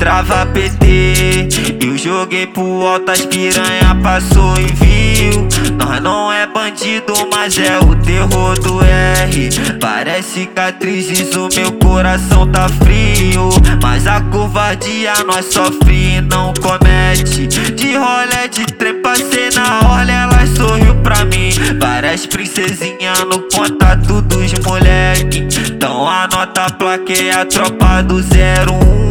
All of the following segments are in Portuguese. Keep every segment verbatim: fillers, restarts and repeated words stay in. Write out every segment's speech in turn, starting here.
Destrava P T, eu joguei pro alto, as piranha passou e viu. Nós não é bandido, mas é o terror do R. Parece cicatrizes, o meu coração tá frio, mas a covardia nós sofre e não comete. De rolé de trem passei na orla, ela sorriu pra mim. Várias princesinhas no contato dos moleque. Então anota a placa, é a tropa do zero um.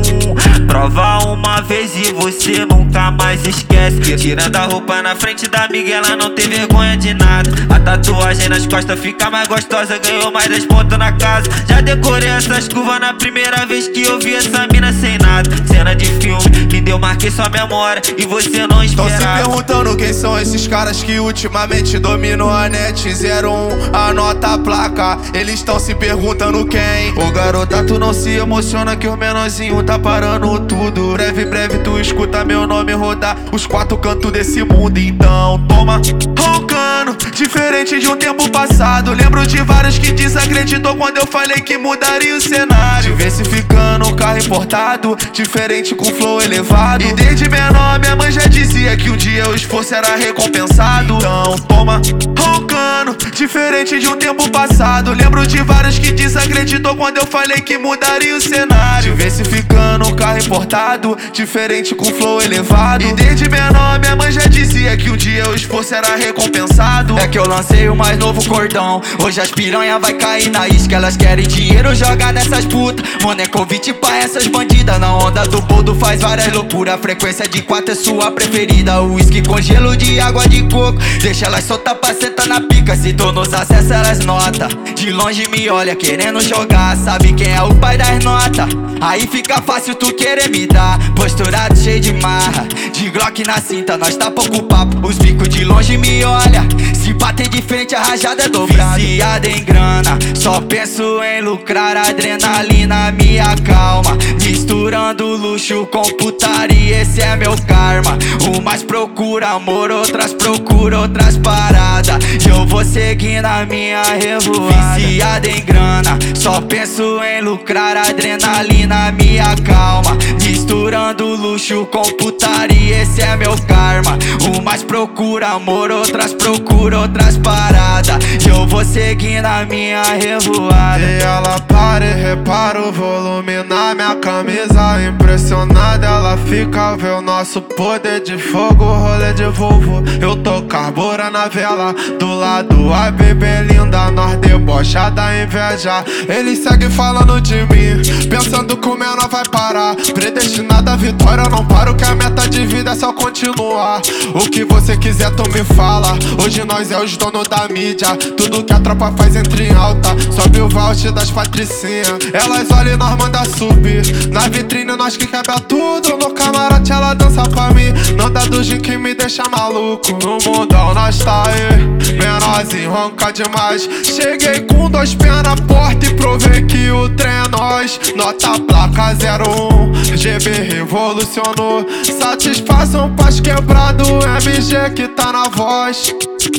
Prova uma vez e você nunca mais esquece. Tirando a roupa na frente da amiga, ela não tem vergonha de nada. A tatuagem nas costas fica mais gostosa, ganhou mais dez pontos na casa. Já decorei essas curvas na primeira vez que eu vi essa mina sem nada. Cena de filme, que deu marquei sua memória e você não esperava. Tão se perguntando quem são esses caras que ultimamente dominam a net. Zero um, anota a placa, eles tão se perguntando quem. Ô garota, tu não se emociona que o menorzinho tá parando tudo. Breve, breve tu escuta meu nome rodar os quatro cantos desse mundo. Então toma, roncando, diferente de um tempo passado. Lembro de vários que desacreditou quando eu falei que mudaria o cenário. Diversificando um carro importado, diferente com flow elevado. E desde menor minha mãe já dizia que um dia o esforço era recompensado. Então toma, roncando, diferente de um tempo passado. Lembro de vários que desacreditou quando eu falei que mudaria o cenário. Diversificando um carro importado, diferente com flow elevado. E desde menor minha mãe já dizia que um dia o esforço era recompensado. É que eu lancei o mais novo cordão, hoje as piranha vai cair na isca. Elas querem dinheiro, joga nessas putas. Mano, é convite pra essas bandidas. Na onda do boldo faz várias loucuras. A frequência de quatro é sua preferida. Whisky com gelo de água de coco, deixa elas soltar pra sentar na pica. Se tu nos acessa elas nota, de longe me olha querendo jogar. Sabe quem é o pai das notas? Aí fica fácil tu querer me dar. Posturado cheio de marra, de Glock na cinta, nós tá pouco papo. Os bicos de longe me olha, se bater de frente a rajada é dobrada. Viciado em grana, só penso em lucrar. Adrenalina me acalma, misturando luxo com putaria, esse é meu karma. Umas procura amor, outras procura outras paradas. Eu vou seguir na minha revoada. Viciado em grana, só penso em lucrar. Adrenalina me acalma, misturando luxo com putaria, esse é meu karma. Umas procura amor, outras procura outras paradas. Eu vou seguir na minha revoada. E ela para e repara o volume na minha camisa. Impressionada ela fica, vê o nosso poder de fogo. Rolê de Volvo, eu tô carburando a vela. Do lado a bebê linda, nós debocha da inveja. Eles seguem falando de mim, pensando que o menor vai parar. Predestinada à vitória, eu não paro, que a meta de vida é só continuar. O que você quiser tu me fala, hoje nós é os donos da mídia. Tudo que a tropa faz entra em alta, sobe o voucher das patricinhas. Elas olham e nós manda subir, na vitrine nós que quebra tudo. No camarote ela dança pra mim, não dá do gin que me deixa maluco. No mundão nós tá aí, menorzinho ronca demais. Cheguei com dois pés na porta e provei que o trem é nós. Nota placa zero um, G B revolucionou. Satisfação paz quebrado, M G que tá na voz.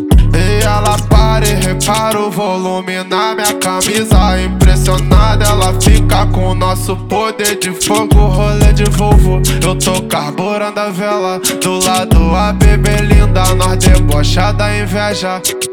E ela para e repara o volume na minha camisa. Impressionada ela fica com o nosso poder de fogo. Rolê de Volvo, eu tô carburando a vela. Do lado a bebê linda, nós debocha da inveja.